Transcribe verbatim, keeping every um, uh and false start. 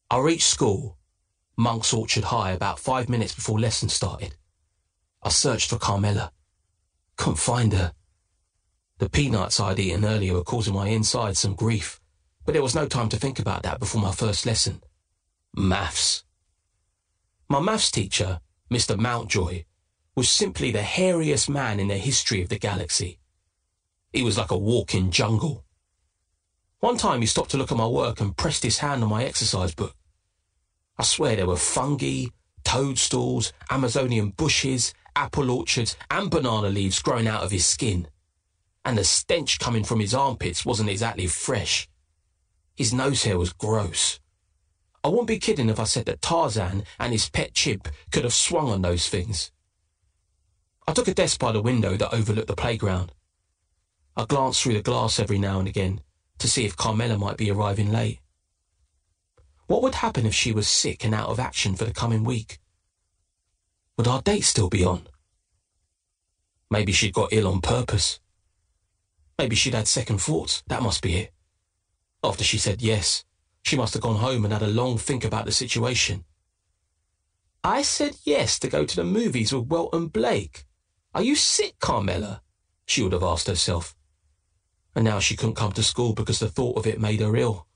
I reached school, Monk's Orchard High, about five minutes before lesson started. I searched for Carmela. Couldn't find her. The peanuts I'd eaten earlier were causing my insides some grief, but there was no time to think about that before my first lesson. Maths. My maths teacher, Mister Mountjoy, was simply the hairiest man in the history of the galaxy. He was like a walking jungle. One time he stopped to look at my work and pressed his hand on my exercise book. I swear there were fungi, toadstools, Amazonian bushes, apple orchards and banana leaves growing out of his skin. And the stench coming from his armpits wasn't exactly fresh. His nose hair was gross. I wouldn't be kidding if I said that Tarzan and his pet chimp could have swung on those things. I took a desk by the window that overlooked the playground. I glanced through the glass every now and again to see if Carmela might be arriving late. What would happen if she was sick and out of action for the coming week? Would our date still be on? Maybe she'd got ill on purpose. Maybe she'd had second thoughts, that must be it. After she said yes, she must have gone home and had a long think about the situation. I said yes to go to the movies with Welton Blake. Are you sick, Carmela? She would have asked herself. And now she couldn't come to school because the thought of it made her ill.